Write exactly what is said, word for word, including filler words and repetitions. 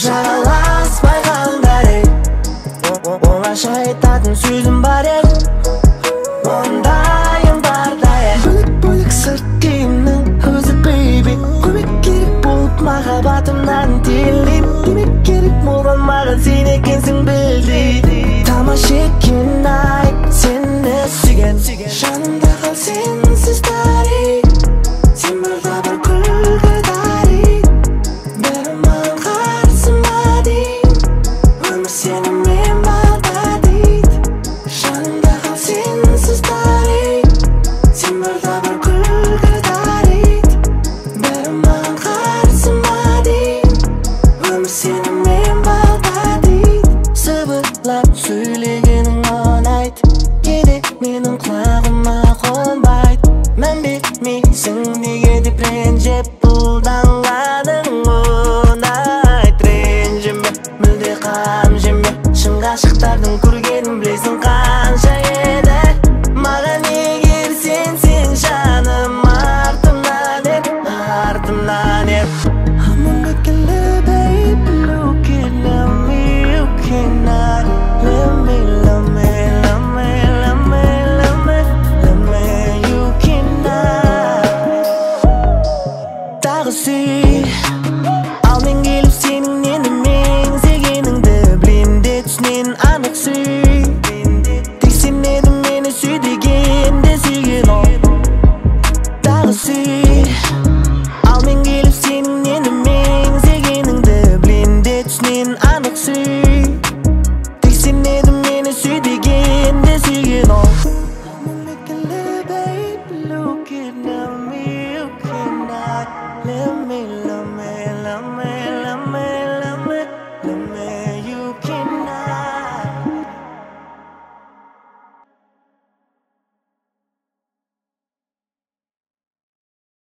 жараласпай қалдар ей, оңаша айтатын сөзім бар ей, ондайым барда ей. Бөлік-бөлік сырт киімнің өзі бейби, көмек керек болып махаббатымнан телейм. Демек керек болған маған сен екенсің білдейді. Тамаш екен ай сені сүйген, жанымда қал сенсіз тарих. Сен барда бір күлкі тарих, бәрі маған қарсыма дейін, өмір сенімен барда дейді. Жанымда қал сенсіз тарих, сен барда бір күлкі тарих, бәрі маған қарсыма дейін, өмір сенімен барда дейді. Сыбырлап сөйлегенің ұнайды, кейде менің құлағыма қонбайды. Мән бермейсің неге деп ренжіп бұлданғаның ұнайды. Ренжіме, мүлде қам жеме, шын ғашықтардың көргенін білесің қанша еді. Маған егер сенсең жаным артымнан ед, артымнан ед. I'm gonna kill it, baby, look at me, you cannot let me, love me, love me, love me, love me, love me, you cannot. Тағы сүй, ал мен келіп сенің нені меңзегеніңді білем де түсінен анық сүй. Тек сен едің мені сүй дегенде сүйген ол. Тағы сүй, ал мен келіп сенің нені меңзегеніңді білем де түсінен анық сүй. Тек сен едің мені сүй дегенде сүйген ол.